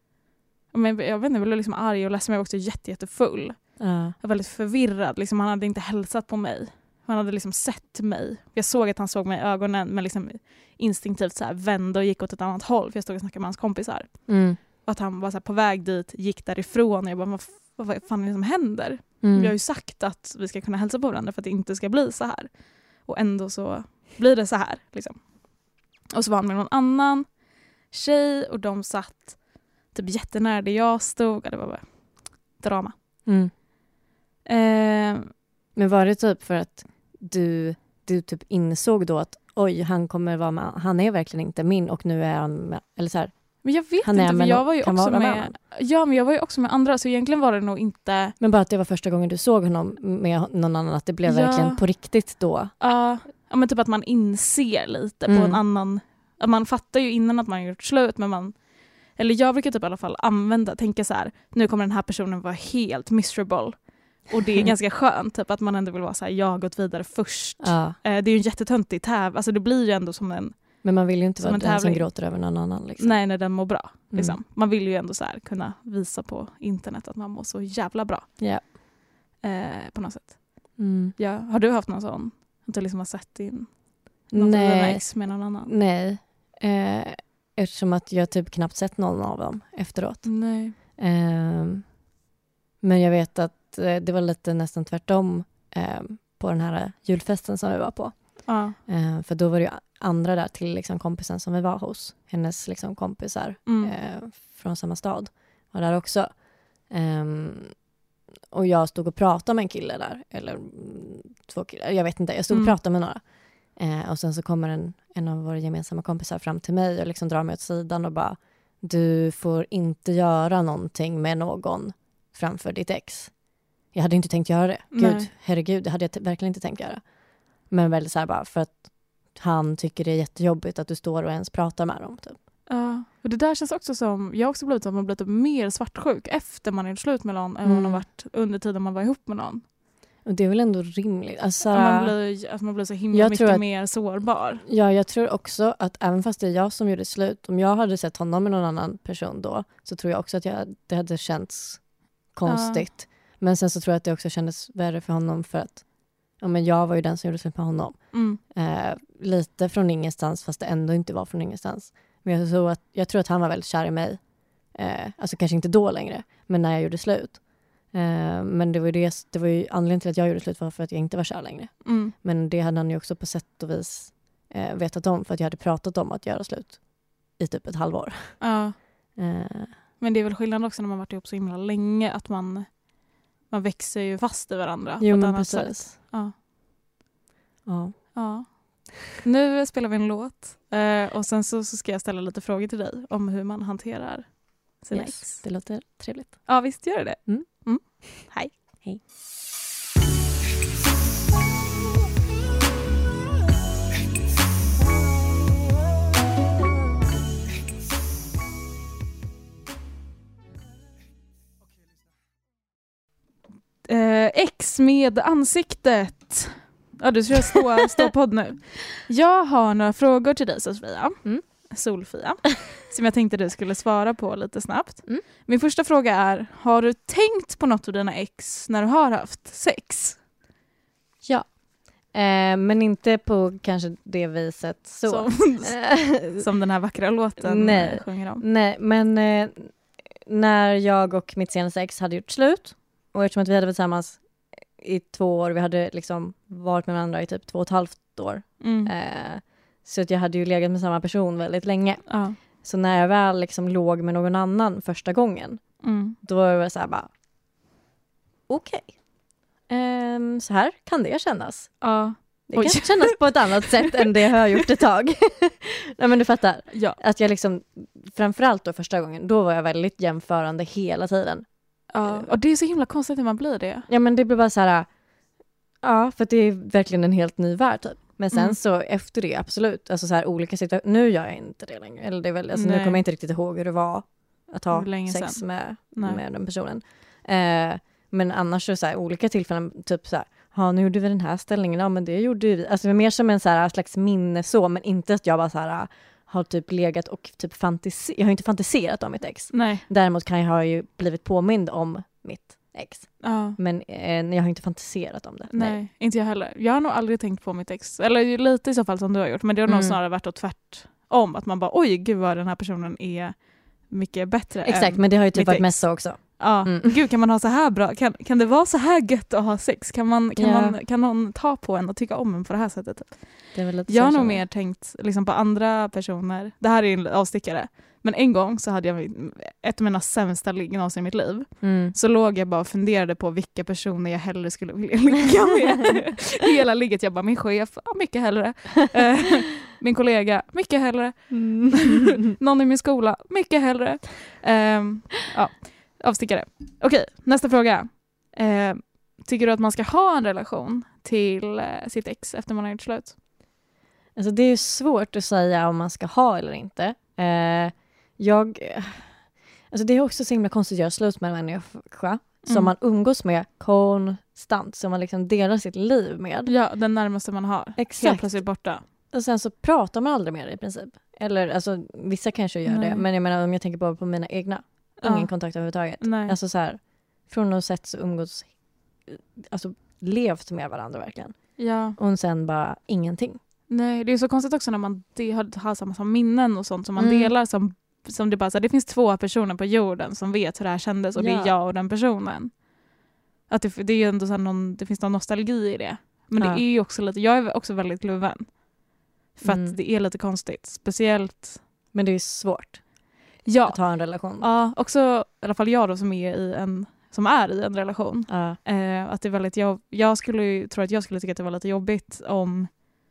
Men jag vet inte, jag blev liksom arg och ledsen, men jag var också jätte, jättefull. Ja. Jag var väldigt förvirrad. Liksom, han hade inte hälsat på mig. Han hade liksom sett mig. Jag såg att han såg mig i ögonen, men liksom instinktivt så här vände och gick åt ett annat håll. För jag stod och snackade med hans kompisar. Mm. Och att han var så här på väg dit, gick därifrån. Och jag bara, vad, vad, vad fan är det som händer? Mm. Jag har ju sagt att vi ska kunna hälsa på varandra för att det inte ska bli så här. Och ändå så blir det så här. Liksom. Och så var han med någon annan tjej och de satt typ jättenära där jag stod. Och det var bara drama. Mm. Eh, Men var det typ för att du, du typ insåg då att oj, han kommer vara med, han är verkligen inte min och nu är han med, eller så här, men jag vet Han är inte, för med jag no- var ju kan också vara med med, honom. ja, men jag var ju också med andra, så egentligen var det nog inte... men bara att det var första gången du såg honom med någon annan, att det blev Ja. verkligen på riktigt då. Uh, ja, men typ att man inser lite Mm. på en annan... Att man fattar ju innan att man har gjort slut, men man... Eller jag brukar typ i alla fall använda, tänka så här, nu kommer den här personen vara helt miserable. Och det är ganska skönt, typ att man ändå vill vara så här, jag har gått vidare först. Ja. Eh, det är ju en jättetöntig täv, alltså det blir ju ändå som en... Men man vill ju inte Som vara en den som tävling. gråter över någon annan. Liksom. Nej, när den mår bra. Liksom. Mm. Man vill ju ändå så här kunna visa på internet att man mår så jävla bra. Ja. Eh, på något sätt. Mm. Ja, har du haft någon sån? Att du liksom har sett din något av dina Nej, ex med någon annan? nej. Eh, eftersom att jag typ knappt sett någon av dem efteråt. Nej. Ehm, men jag vet att eh, det var lite nästan tvärtom eh, på den här julfesten som vi var på. Ja. Eh, för då var det ju andra där till liksom, kompisen som vi var hos. Hennes liksom, kompisar Mm. eh, från samma stad var där också. Ehm, och jag stod och pratade med en kille där. Eller mm, två killar, jag vet inte. Jag stod och Mm. pratade med några. Eh, och sen så kommer en, en av våra gemensamma kompisar fram till mig och liksom drar mig åt sidan och bara, du får inte göra någonting med någon framför ditt ex. Jag hade inte tänkt göra det. Gud, Nej. herregud, det hade jag t- verkligen inte tänkt göra. Men väldigt så här bara för att han tycker det är jättejobbigt att du står och ens pratar med dem. Typ. Ja. Och det där känns också som, jag har också blivit att man blivit mer svartsjuk efter man är slut med någon än vad man har Mm. varit under tiden man var ihop med någon. Och det är väl ändå rimligt. Alltså, Man blir, alltså man blir så himla Jag mycket tror att- mer sårbar. ja, jag tror också att även fast det är jag som gjorde slut, om jag hade sett honom med någon annan person då, så tror jag också att jag, det hade känts konstigt. Men sen så tror jag att det också kändes värre för honom för att ja, men jag var ju den som gjorde slut med honom. Mm. Eh, lite från ingenstans, fast det ändå inte var från ingenstans. Men jag tror att, jag tror att han var väldigt kär i mig. Eh, alltså kanske inte då längre, men när jag gjorde slut. Eh, men det var, det, det var ju anledningen till att jag gjorde slut var för att jag inte var kär längre. Mm. Men det hade han ju också på sätt och vis eh, vetat om, för att jag hade pratat om att göra slut i typ ett halvår. Ja. Eh, Men det är väl skillnad också när man varit ihop så himla länge att man, man växer ju fast i varandra. jo, på ett men annat precis. sätt. Ja. Ja. Ja. Nu spelar vi en låt eh, och sen så, så ska jag ställa lite frågor till dig om hur man hanterar sina Yes, ex. det låter trevligt. Ja, visst gör det. Mm. Mm. Hej. Hej. Eh, ex med ansiktet. Ja, du ska stå, stå podd nu. Jag har några frågor till dig, Sofia. Mm. Solfia. Som jag tänkte du skulle svara på lite snabbt. Mm. Min första fråga är, har du tänkt på något av dina ex när du har haft sex? Ja. Eh, men inte på kanske det viset så. Som, som den här vackra låten Nej. sjunger om. Nej, men eh, när jag och mitt senaste ex hade gjort slut, och eftersom att vi hade varit tillsammans i två år, vi hade liksom varit med varandra i typ två och ett halvt år, Mm. eh, så att jag hade ju legat med samma person väldigt länge. Ja. Så när jag väl liksom låg med någon annan första gången, Mm. då var jag så här bara, okej. Ehm, så här kan det kännas. Ja. Det Oj. kan kännas på ett annat sätt än det jag har gjort ett tag. Nej, men du fattar. Ja. Att jag liksom, framförallt då första gången, då var jag väldigt jämförande hela tiden. Ja. Och det är så himla konstigt när man blir det. Ja, men det blir bara så här, ja, för att det är verkligen en helt ny värld typ. Men sen Mm. så efter det, absolut, alltså så här olika situationer, nu gör jag inte det längre. Eller det är väl, alltså nu Nej. kommer jag inte riktigt ihåg hur det var att ha Hur länge sex sedan? med, Nej. med den personen. Eh, men annars så, så här, olika tillfällen, typ så här, ja, nu gjorde vi den här ställningen, ja men det gjorde vi. Alltså mer som en så här slags minne så, men inte att jag bara så här har typ legat och typ fantiserat. Jag har inte fantiserat om mitt ex. Nej. Däremot kan jag ha ju blivit påmind om mitt ex. Ja. Men eh, jag har inte fantiserat om det. Nej, inte jag heller. Jag har nog aldrig tänkt på mitt ex. Eller lite i så fall som du har gjort. Men det har nog Mm. snarare varit åt tvärtom. Att man bara, oj gud vad den här personen är mycket bättre Exakt, än men det har ju typ mitt varit ex. mest så också. Ja, Mm. gud kan man ha så här bra? Kan, kan det vara så här gött att ha sex? Kan, man, kan, Ja. man, kan någon ta på en och tycka om en på det här sättet? Det är väl lite Jag har så nog så. mer tänkt liksom, på andra personer. Det här är en avstickare. Men en gång så hade jag ett av mina sämsta ligg någonsin i mitt liv. Mm. Så låg jag bara och funderade på vilka personer jag hellre skulle vilja ligga med. Hela ligget. Jag bara, min chef, ja, mycket hellre. Eh, min kollega, mycket hellre. Någon i min skola, mycket hellre. Eh, ja, avstickare. Okej, nästa fråga. Eh, tycker du att man ska ha en relation till eh, sitt ex efter man har gjort slut? Alltså det är ju svårt att säga om man ska ha eller inte. Eh, jag... Alltså det är också så himla konstigt att göra slut med en människa som Mm. man umgås med konstant, som man liksom delar sitt liv med. Ja, den närmaste man har. Helt Exakt. plötsligt borta. Och sen så pratar man aldrig med det i princip. Eller alltså vissa kanske gör Nej. det, men jag menar om jag tänker bara på mina egna. Ingen Ja. kontakt överhuvudtaget. Nej. Alltså så här, från något sätt så umgås, alltså levt med varandra verkligen. Ja. Och sen bara ingenting. Nej, det är så konstigt också när man de, har, har samma som minnen och sånt som man Mm. delar som, som det bara så här, det finns två personer på jorden som vet hur det här kändes och det Ja. är jag och den personen. Att det, det är ju ändå så här någon, det finns någon nostalgi i det. Men Ja. det är ju också lite, jag är också väldigt kluven. För Mm. att det är lite konstigt. Speciellt, Men det är svårt ja, att ha en relation. ja också i alla fall jag då som är i en, som är i en relation. Ja. Eh, att det är väldigt, jag, jag skulle ju, tror att jag skulle tycka att det var lite jobbigt om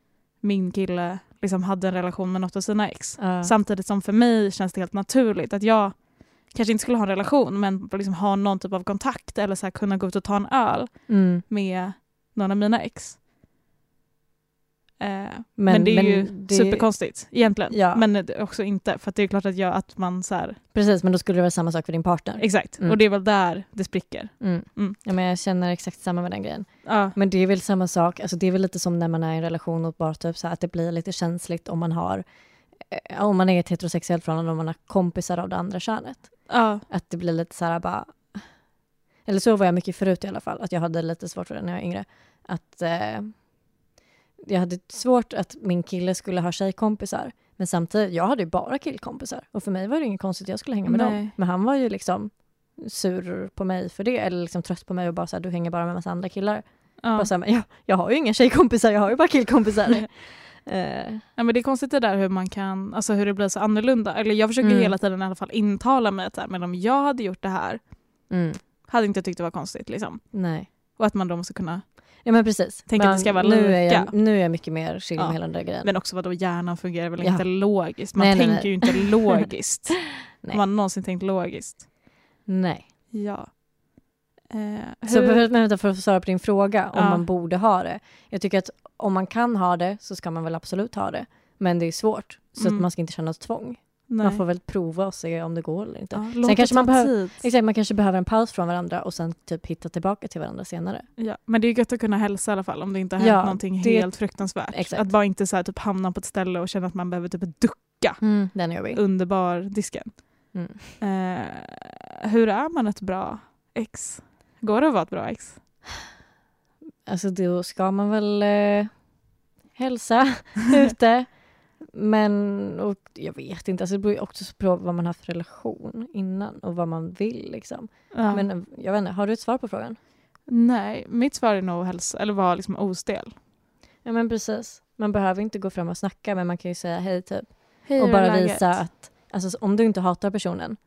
min kille liksom hade en relation med något av sina ex. Ja. Samtidigt som för mig känns det helt naturligt att jag kanske inte skulle ha en relation men liksom ha någon typ av kontakt eller så här kunna gå ut och ta en öl Mm. med någon av mina ex. Eh, men, Men- det är men ju det- superkonstigt egentligen. Ja. Men det- också inte, för att det är klart att, jag, att man så här, Precis, men då skulle det vara samma sak för din partner. exakt, Mm. och det är väl där det spricker. Mm. Mm. Ja, men jag känner exakt samma med den grejen. Ja, Men det är väl samma sak, alltså det är väl lite som när man är i en relation och bara typ så här, att det blir lite känsligt om man har, eh, om man är i ett heterosexuellt förhållande och man har kompisar av det andra könet. ja, Att det blir lite så här bara, eller så var jag mycket förut i alla fall, att jag hade lite svårt för det när jag var yngre. Att eh, jag hade svårt att min kille skulle ha tjejkompisar, Men samtidigt, jag hade ju bara killkompisar. Och för mig var det inget konstigt att jag skulle hänga med Nej. dem. Men han var ju liksom sur på mig för det. Eller liksom trött på mig och bara så här, du hänger bara med en massa andra killar. Ja. Bara så här, men jag, jag har ju inga tjejkompisar, jag har ju bara killkompisar. uh. Ja, men det är konstigt det där hur man kan, alltså hur det blir så annorlunda. Eller jag försöker Mm. hela tiden i alla fall intala mig att men om jag hade gjort det här Mm. hade inte tyckt det var konstigt liksom. Nej. Och att man då måste kunna, Ja men precis. Tänk men att det ska vara nu är, lika. jag, nu är jag mycket mer chill Ja. med hela den där grejen. men också vad då hjärnan fungerar väl Ja. inte logiskt. Man Nej, nej, tänker nej. ju inte logiskt. Nej. Har man någonsin tänkt logiskt? Nej. Ja. Eh, Så hur- för, vänta, för att svara på din fråga om Ja. man borde ha det. Jag tycker att om man kan ha det så ska man väl absolut ha det. Men det är svårt. Så Mm. att man ska inte känna ett tvång. nej. Man får väl prova och se om det går eller inte. Ja, Sen låt det kanske ta man behöver- tid. Exakt, man kanske behöver en paus från varandra och sen typ hitta tillbaka till varandra senare. Ja, men det är gött att kunna hälsa i alla fall om det inte har hänt Ja, någonting det- helt fruktansvärt. Exakt. Att bara inte så här, typ hamna på ett ställe och känna att man behöver typ ducka Mm, den är jobbig. under bardisken. Mm. Eh, hur är man ett bra ex? Går det att vara ett bra ex? Alltså då ska man väl eh, hälsa ute. Men och jag vet inte, alltså det beror ju också på vad man har för relation innan och vad man vill liksom. Ja. Men eh, jag vet inte, har du ett svar på frågan? Nej, mitt svar är nog hälsa, eller vara liksom ostel. Ja men precis. Man behöver inte gå fram och snacka men man kan ju säga hej typ. Hej, Och hur är bara läget? visa att, alltså om du inte hatar personen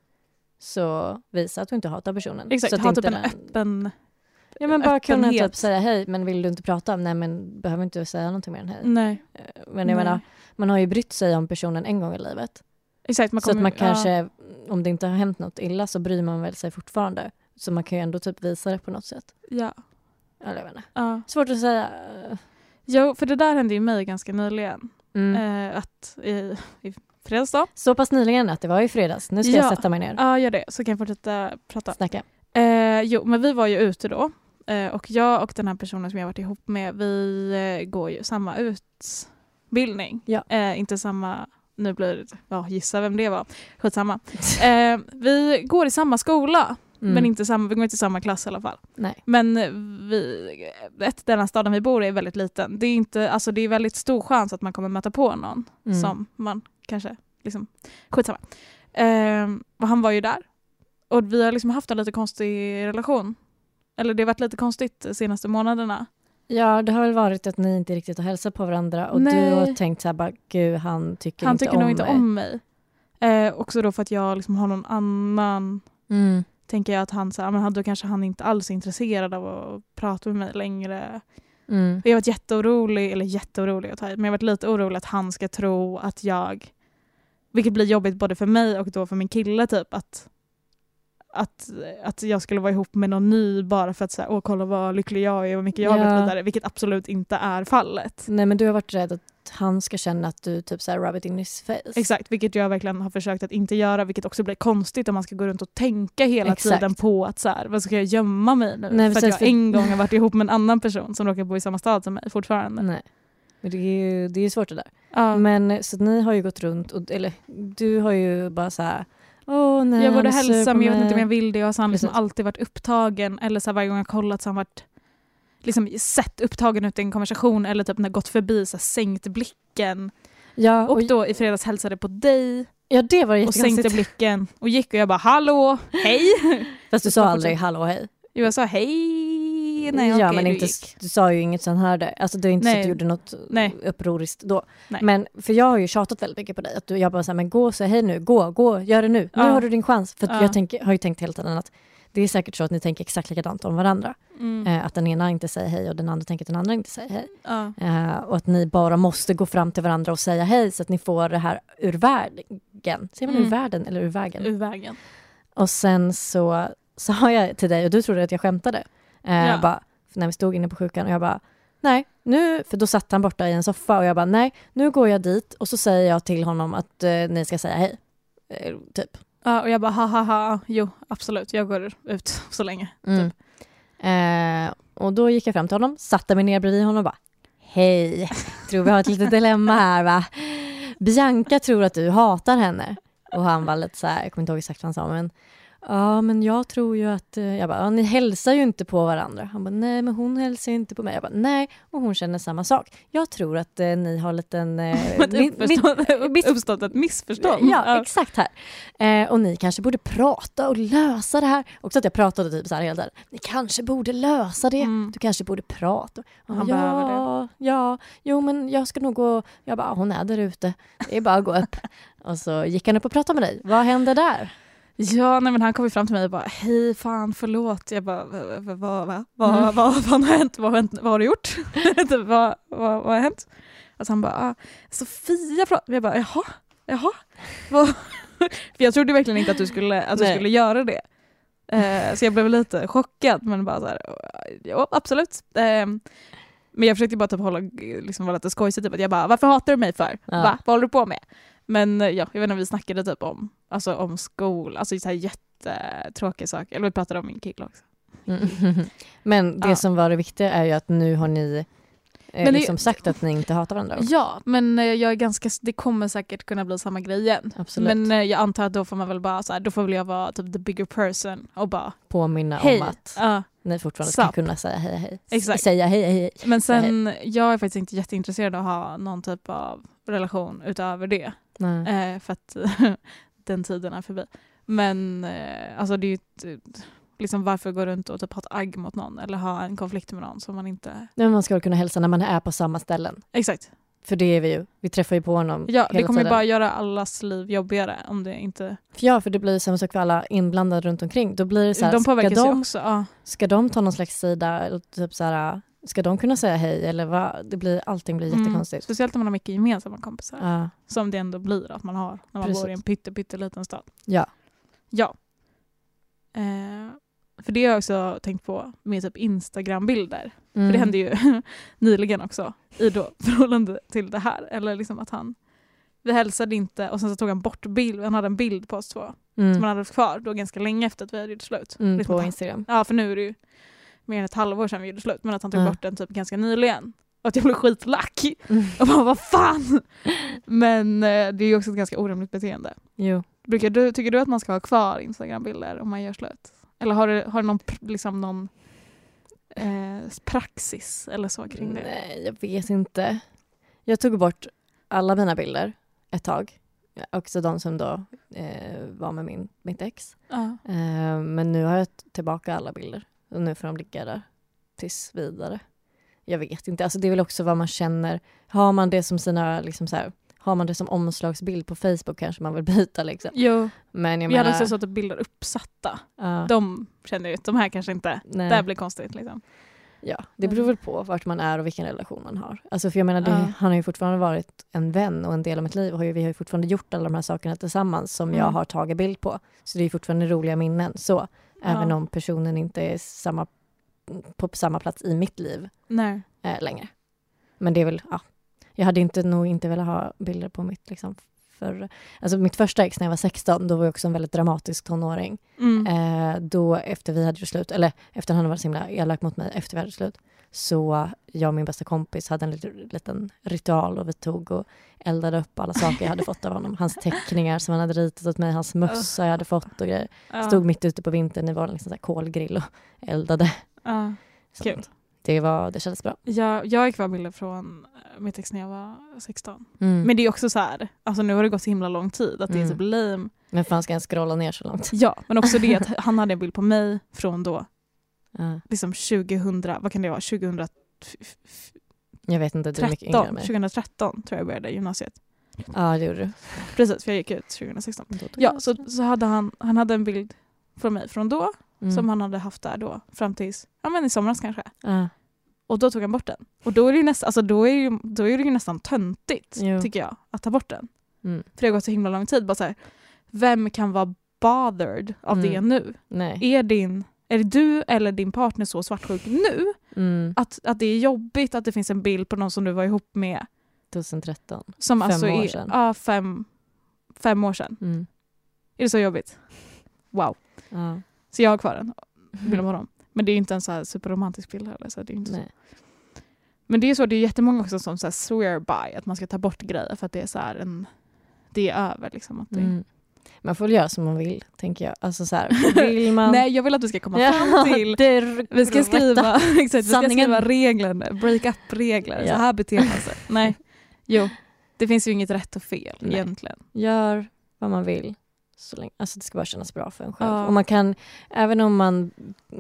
så visa att du inte hatar personen. Exakt, så att ha inte typ en den- öppen... Ja men bara kunna öppenhet. typ säga hej men vill du inte prata? Nej men behöver inte säga någonting mer än hej. Nej, Men jag nej. menar, man har ju brytt sig om personen en gång i livet. exakt. Man så att kommer, man ja. kanske, om det inte har hänt något illa så bryr man väl sig fortfarande. Så man kan ju ändå typ visa det på något sätt. Ja. Eller jag vet inte. Ja. Svårt att säga. Jo, för det där hände ju mig ganska nyligen. Mm. Eh, att i, i fredags då. Så pass nyligen att det var i fredags. Nu ska Ja. jag sätta mig ner. Ja, gör det. Så kan jag fortsätta prata. Snacka. Eh, jo, men vi var ju ute då. Eh, och jag och den här personen som jag varit ihop med, vi eh, går ju samma utbildning. Ja. Eh, inte samma, nu blir det, ja, gissa vem det var. Skitsamma. Eh, vi går i samma skola, Mm. men inte samma, vi går inte i samma klass i alla fall. Nej. Men vi, ett, den här staden vi bor i är väldigt liten. Det är, inte, alltså det är väldigt stor chans att man kommer möta på någon Mm. som man kanske, liksom, skitsamma. Eh, och han var ju där. Och vi har liksom haft en lite konstig relation. Eller det har varit lite konstigt de senaste månaderna. Ja, det har väl varit att ni inte riktigt har hälsat på varandra. Och Nej. du har tänkt så här bara, gud han tycker Han inte tycker om nog inte mig. om mig. Eh, också då för att jag liksom har någon annan, Mm. tänker jag att han så här, men då kanske han inte alls är intresserad av att prata med mig längre. Mm. Och jag har varit jätteorolig, eller jätteorolig att ta i, men jag har varit lite orolig att han ska tro att jag, vilket blir jobbigt både för mig och då för min kille typ, att Att, att jag skulle vara ihop med någon ny bara för att säga, åh kolla vad lycklig jag är och vad mycket jag har Ja. gått vidare, vilket absolut inte är fallet. Nej men du har varit rädd att han ska känna att du typ så här rub it in his face. Exakt, vilket jag verkligen har försökt att inte göra, vilket också blir konstigt om man ska gå runt och tänka hela Exakt. tiden på att så här, vad ska jag gömma mig nu? Nej, för att precis, jag för- en gång har varit ihop med en annan person som råkar bo i samma stad som mig fortfarande. Nej. Men det är ju det är svårt det där. Ja. Men så att ni har ju gått runt och, eller du har ju bara så här, åh nej. Jag borde han är sur hälsa på men jag vet mig." inte om jag vill det. Och så har han liksom Precis. alltid varit upptagen. Eller så här, varje gång jag kollat så har han varit liksom, sett upptagen ut i en konversation. Eller typ när gått förbi så här, sänkt blicken. Ja, och, Och då i fredags hälsade på dig. ja det var Och sänkte jättekonstigt. blicken. Och gick och jag bara hallå, hej. Fast du Så sa fortsätt. aldrig hallå hej. Jo, jag sa hej. Nej, ja okej, men du inte, gick. du sa ju inget sånt här där. Alltså det är inte så Nej. att du gjorde något Nej. upproriskt då. Nej. Men för jag har ju tjatat väldigt mycket på dig. Att du, jag bara så här, men gå och säg hej nu. Gå, gå, gör det nu. Nu Ja. har du din chans. För att Ja. jag tänker, har ju tänkt hela tiden att det är säkert så att ni tänker exakt likadant om varandra. Mm. Eh, att den ena inte säger hej och den andra tänker att den andra inte säger hej. Ja. Eh, och att ni bara måste gå fram till varandra och säga hej så att ni får det här ur vägen. Säger man Mm. ur världen eller ur vägen? Ur vägen. Och sen så sa jag till dig och du trodde att jag skämtade. Eh, Ja. bara, när vi stod inne på sjukan och jag bara, nej, nu, för då satt han borta i en soffa och jag bara, nej, nu går jag dit och så säger jag till honom att eh, ni ska säga hej. Eh, typ. Ja, och jag bara ha ha ha. Jo, absolut. Jag går ut så länge. Mm. Eh, och då gick jag fram till honom, satte mig ner bredvid honom och bara, hej, tror vi har ett litet dilemma här va? Bianca tror att du hatar henne. Och han var lite så här, jag kommer inte ihåg exakt vad han sa, men ja men jag tror ju att, eh, jag bara, ja, ni hälsar ju inte på varandra. Han bara, nej men hon hälsar ju inte på mig. Jag bara, nej, och hon känner samma sak. Jag tror att eh, ni har liten... Eh, Ett uppförstånd, miss, uppstått ett missförstånd. ja, ja, exakt här. Eh, och ni kanske borde prata och lösa det här. Också att jag pratade typ så här hela tiden. Ni kanske borde lösa det. Mm. Du kanske borde prata. Och Han ja, behöver det. Ja, jo men jag ska nog gå... Jag bara, hon är där ute. Det är bara att gå upp. Och så gick han upp och pratade med dig. Vad hände där? Ja, nej, men han kom ju fram till mig och bara, hej fan, förlåt. Jag bara, vad, vad, vad, vad, vad, Mm. vad, vad har hänt? Vad, har hänt? Vad har du gjort? Typ, vad, vad, vad har hänt? Alltså han bara, ah, Sofia pratar. Jag bara, jaha, jaha. Vad? För jag trodde verkligen inte att du skulle, att du Nej. skulle göra det. Eh, så jag blev lite chockad, men bara så här, ja absolut. Eh, men jag försökte bara typ hålla, liksom vara lite skojsig, typ att jag bara, varför hatar du mig för? Ja. Va? Vad håller du på med? Men ja, jag vet inte, vi snackade typ om, alltså om skola, alltså så här jättetråkiga saker. Eller vi pratade om min kille också. Mm. Men det Ja. som var det viktiga är ju att nu har ni eh, Men det- liksom sagt att ni inte hatar varandra. Ja, men eh, jag är ganska, det kommer säkert kunna bli samma grej igen. Absolut. Men eh, jag antar att då får man väl bara så här, då får väl jag vara typ the bigger person och bara Påminna hej. om att Ja, ni fortfarande ska Sup. kunna säga hej hej. Exakt. Säga hej hej. men sen, jag är faktiskt inte jätteintresserad av att ha någon typ av relation utöver det. Nej. Eh, för att den tiden är förbi. Men eh, alltså det är ju ett, liksom varför gå runt och typ ha ett agg mot någon eller ha en konflikt med någon som man inte... Men man ska väl kunna hälsa när man är på samma ställen. Exakt. För det är vi ju. Vi träffar ju på honom Ja, det hela kommer ju tiden. bara göra allas liv jobbigare om det inte... För ja, för det blir samma sak för alla inblandade runt omkring. Då blir det så här, De ska, påverkas ju de, också. Ja. ska de ta någon slags sida? Eller typ så här, ska de kunna säga hej? Eller vad? Det blir, allting blir Mm. jättekonstigt. Speciellt om man har mycket gemensamma kompisar. Ja. Som det ändå blir att man har när man Precis. bor i en pytte, pytte liten stad. Ja. Ja. Eh, för det har jag också tänkt på med typ Instagram-bilder. Mm. För det hände ju nyligen också i då förhållande till det här. Eller liksom att han, vi hälsade inte och sen så tog han bort bild. Han hade en bild på oss två Mm. som han hade haft kvar då ganska länge efter att vi hade gjort slut. Mm, Liksom på att han- Instagram. Ja, för nu är det ju mer än ett halvår sedan vi gjorde slut. Men att han tog Ja. bort den typ ganska nyligen. Och att jag blev skitlack. Mm. Och bara, vad fan? Men eh, det är ju också ett ganska orimligt beteende. Jo. Brukar du, tycker du att man ska ha kvar Instagram-bilder om man gör slut? Eller har du, har du någon, pr- liksom någon eh, praxis eller så kring det? Nej, jag vet inte. Jag tog bort alla mina bilder ett tag. Också de som då eh, var med min, mitt ex. Ja. Eh, men nu har jag t- tillbaka alla bilder. Och nu får de ligga där tills vidare. Jag vet inte. Alltså det är väl också vad man känner. Har man det som sina, liksom så här, har man det som omslagsbild på Facebook kanske man vill byta liksom. Jo, Men jag vi hade menar... också så att bilder uppsatta. ja, De känner ju att de här kanske inte, nej. det här blir konstigt liksom. Ja, det beror väl på vart man är och vilken relation man har. Alltså för jag menar, det, Ja. han har ju fortfarande varit en vän och en del av mitt liv. Och vi har ju fortfarande gjort alla de här sakerna tillsammans som Mm. jag har tagit bild på. Så det är ju fortfarande roliga minnen. Så, även Ja. om personen inte är samma, på samma plats i mitt liv Nej. eh, längre. Men det är väl, ja. Jag hade inte, nog inte velat ha bilder på mitt liksom, för, alltså mitt första ex när jag var sexton, då var jag också en väldigt dramatisk tonåring. Mm. Eh, då efter vi hade gjort slut, eller efter han var så himla elak mot mig efter vi hade gjort slut, så jag och min bästa kompis hade en liten, liten ritual och vi tog och eldade upp alla saker jag hade fått av honom. Hans teckningar som han hade ritat åt mig, hans mössa jag hade fått och grejer. Ja. Stod mitt ute på vintern i vår liksom, så här kolgrill och eldade. Ja. Så Kul. det, var, det kändes bra. Jag, jag har kvar bilder från eh, mitt ex när jag var sexton. Mm. Men det är också så här, alltså nu har det gått så himla lång tid att det är Mm. typ lame. Men fan ska jag scrolla ner så långt? Ja, men också det att han hade en bild på mig från då, Ja. liksom tjugohundra, vad kan det vara, tjugohundratretton, Jag vet inte, du är mycket yngre än mig. tjugohundratretton tror jag började gymnasiet. Ja, det gjorde du. Precis, för jag gick ut tjugohundrasexton. Då tog Ja, jag så, också. så hade han, han hade en bild från mig från då, Mm. som han hade haft där då, fram tills, ja men i somras kanske. Ja. Och då tog han bort den. Och då är det ju, näst, alltså, då är det ju, då är det ju nästan töntigt, Jo. tycker jag, att ta bort den. Mm. För det har gått så himla lång tid. Bara så här, vem kan vara bothered av Mm. det nu? Nej. Är, din, är det du eller din partner så svartsjuk nu Mm. att, att det är jobbigt att det finns en bild på någon som du var ihop med tjugohundratretton. som Fem alltså år är sedan. Ja, fem, fem år sedan. Mm. Är det så jobbigt? Wow. Ja. Så jag har kvar en bild av honom. Men det är inte en så här superromantisk bild heller. Så det är inte så. Nej. Men det är så, det är jättemånga också som så här swear by att man ska ta bort grejer för att det är så här en, det är över liksom. Att det, Mm. Man får väl göra som man vill, tänker jag. Alltså så här, vill man... Nej, jag vill att du ska komma fram till... det vi ska skriva, exakt, vi ska sanningen. skriva regler, break-up-regler. Ja. Så här beter man sig. Nej, jo. Det finns ju inget rätt och fel Nej. egentligen. Gör vad man vill. Så länge, alltså det ska bara kännas bra för en själv. Ja. Och man kan, även om man...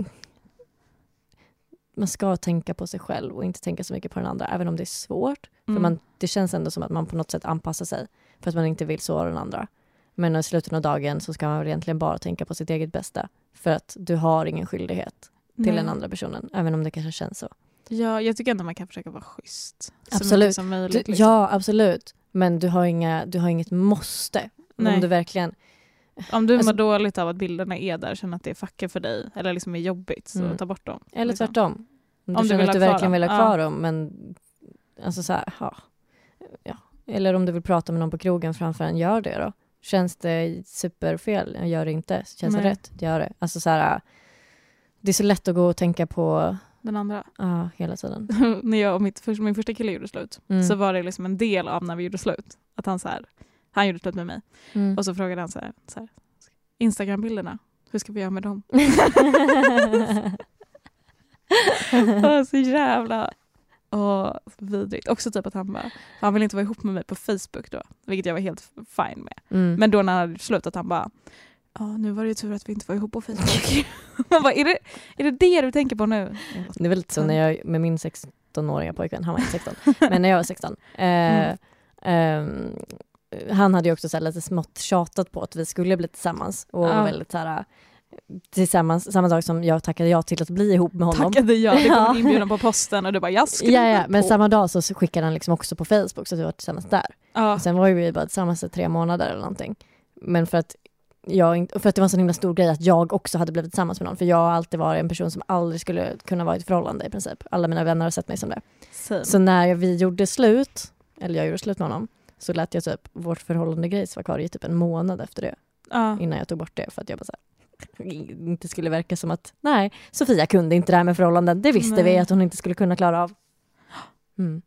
Man ska tänka på sig själv och inte tänka så mycket på den andra, även om det är svårt. Mm. För man, det känns ändå som att man på något sätt anpassar sig för att man inte vill såra den andra. Men i slutet av dagen så ska man väl egentligen bara tänka på sitt eget bästa. För att du har ingen skyldighet till Nej. den andra personen, även om det kanske känns så. Ja, jag tycker ändå man kan försöka vara schysst. Så Absolut. mycket som möjligt, Du, liksom. Ja, absolut. Men du har, inga, du har inget måste. Nej. Om du verkligen... Om du Alltså- mår dåligt av att bilderna är där, känner att det är fucker för dig eller liksom är jobbigt, så Mm. ta bort dem. Eller liksom. tvärtom. Om du, Om du känner vill att ha du kvar verkligen dem. vill ha kvar Ja. dem, men alltså så här, ja. ja. Eller om du vill prata med någon på krogen framför en, gör det då. Känns det superfel? Gör det inte. Känns Nej. det rätt? Gör det. Alltså så här, det är så lätt att gå och tänka på Den andra. ja, hela tiden. När jag och mitt, för, min första kille gjorde slut, Mm. så var det liksom en del av när vi gjorde slut. Att han så här, han gjorde slut med mig. Mm. Och så frågade han så här, så här Instagram-bilderna, hur ska vi göra med dem? Åh, så jävla åh, vidrigt. Också typ att han bara, han vill inte vara ihop med mig på Facebook då, vilket jag var helt fine med. Mm. Men då när han hade slutat, han bara, ja, nu var det ju tur att vi inte var ihop på Facebook. Man bara, är det, är det det du tänker på nu? Det är väl lite så när jag med min sextonåriga pojkvän, han var inte sexton, men när jag var sexton. Eh, Mm. ehm, han hade ju också så här lite smått tjatat på att vi skulle bli tillsammans. Och Ja. var väldigt så här, tillsammans, samma dag som jag tackade ja till att bli ihop med honom. Tackade jag, det kom Ja. en inbjudan på posten och du bara, jag skriver Ja, ja, men på. samma dag så skickade han liksom också på Facebook så att vi var tillsammans där. Ja. Och sen var ju vi bara tillsammans i tre månader eller någonting. Men för att jag inte, för att det var en så himla stor grej att jag också hade blivit tillsammans med någon. För jag har alltid varit en person som aldrig skulle kunna vara i ett förhållande i princip. Alla mina vänner har sett mig som det. Same. Så när vi gjorde slut, eller jag gjorde slut med honom, så lät jag typ vårt förhållande grejs var kvar i typ en månad efter det. Ja. Innan jag tog bort det för att jag bara så här, inte skulle verka som att nej, Sofia kunde inte det här med förhållanden. Det visste Nej. vi att hon inte skulle kunna klara av. Mm.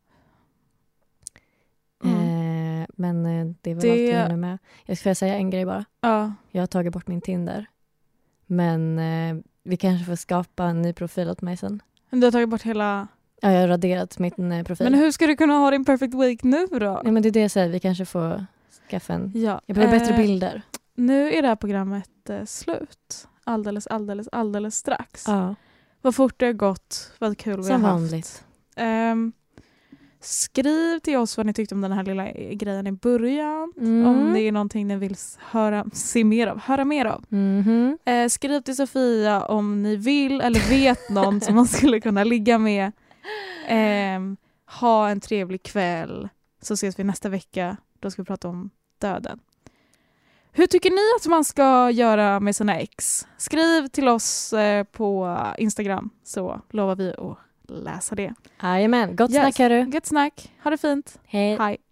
Mm. Eh, men eh, det är väl Det- allt jag nu med. Jag ska säga en grej bara. Ja. Jag har tagit bort min Tinder. Men eh, vi kanske får skapa en ny profil åt mig sen. Men du har tagit bort hela... Ja, jag har raderat min eh, profil. Men hur ska du kunna ha din perfect week nu då? Nej, men det är det jag säger. Vi kanske får skaffa en... Ja. Jag behöver bättre Eh, bilder. Nu är det här programmet eh, slut. Alldeles, alldeles, alldeles strax. Ja, Vad fort det har gått. Vad kul vi som har haft. vanligt. Ehm, skriv till oss vad ni tyckte om den här lilla grejen i början. Mm. Om det är någonting ni vill s- höra, se mer av, höra mer av. Mhm. Eh, skriv till Sofia om ni vill eller vet någon som man skulle kunna ligga med. Ehm, ha en trevlig kväll. Så ses vi nästa vecka. Då ska vi prata om döden. Hur tycker ni att man ska göra med sina ex? Skriv till oss eh, på Instagram så lovar vi att läsa det. Jajamän, gott Yes. snack hörru. Gött snack. Ha det fint. Hej. Hej.